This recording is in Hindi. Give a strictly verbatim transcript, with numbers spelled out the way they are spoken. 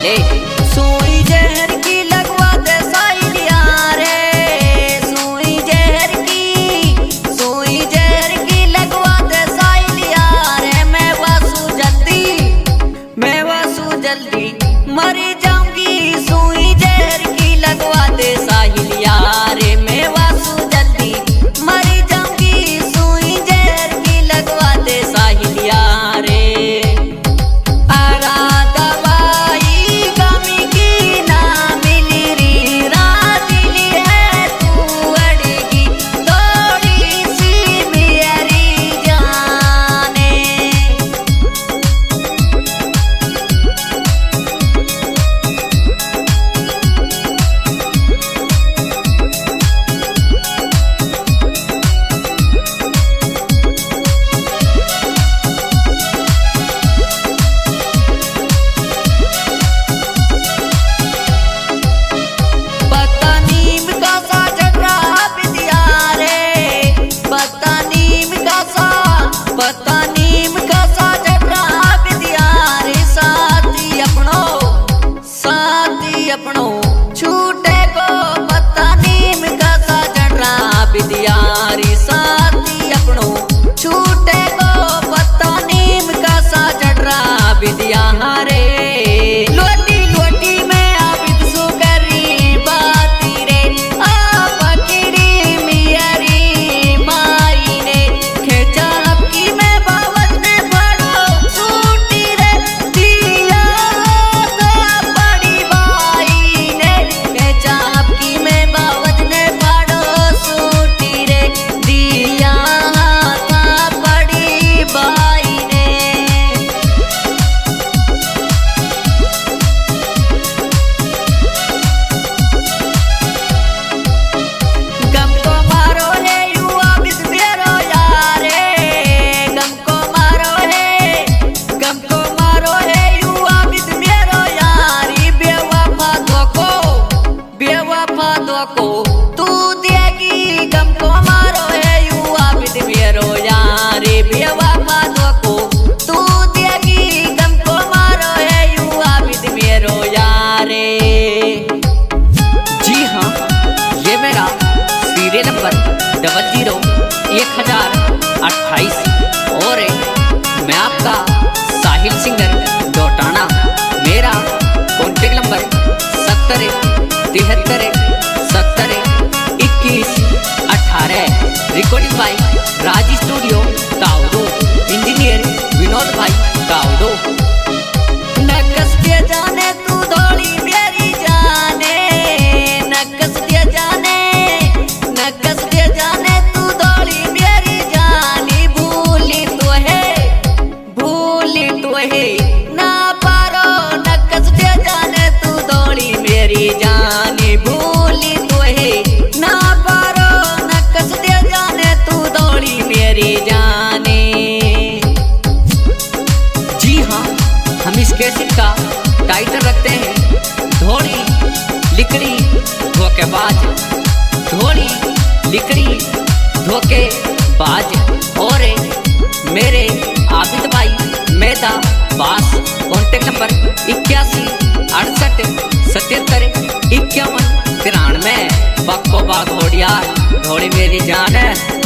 ले सुई जहर की लगवा दे साइलिया रे, सुई जहर की सुई जहर की लगवा दे साइलिया रे। मैं वासु जल्दी मैं वासु जल्दी मर जाऊंगी, सुई जहर की लगवा दे साहिलिया रे। मैं वासु जल्दी मर जाऊंगी, सुई जहर की लगवा दे साहिलिया रे। पता नीम का साजरा विद्या रे, साथी अपनो साथी अपनो छूटे को। पता नीम का साजरा विद्या रे, साथी अपनो छूटे को। पता नीम का साजरा विद्या रे। लोटी लोटी में आबिद सु करी बाती रे, आ पकड़ी मियारी माई ने खेचा को तू देगी गम को मारो है युवा विद मेरो यारे। बेवफा को तू देगी गम को मारो है युवा विद मेरो यारे। जी हाँ, ये मेरा सीरियल नंबर डबल जीरो एक हजार अट्ठाईस और मैं आपका साहिल सिंगर डोटाना। मेरा कॉन्टेक्ट नंबर सत्तर तिहत्तर सत्तर इक्कीस अठारह। Recording by Raj studio Kaudo, engineer Vinod भाई काउडो। नकस के जाने तू धोली मेरी जाने, नकस के जाने नकस के जाने तू धोली मेरी जानी। भूली तो है भूली तो है ना पारो, नकस के जाने तू धोली मेरी जानी। भूली ना पारो नकस दे जाने तू दौड़ी मेरी जाने। जी हाँ, हम इस कैसेट का टाइटल रखते हैं धोड़ी लिकड़ी धोखेबाज, धोड़ी लिकड़ी धोखेबाज। और मेरे आबिद भाई मेहता बास, कॉन्टेक्ट नंबर इक्यासी अड़सठ सतहत्तर इक्यावन तिरानवे। बक्को बाग घोड़िया घोड़ी मेरी जान है।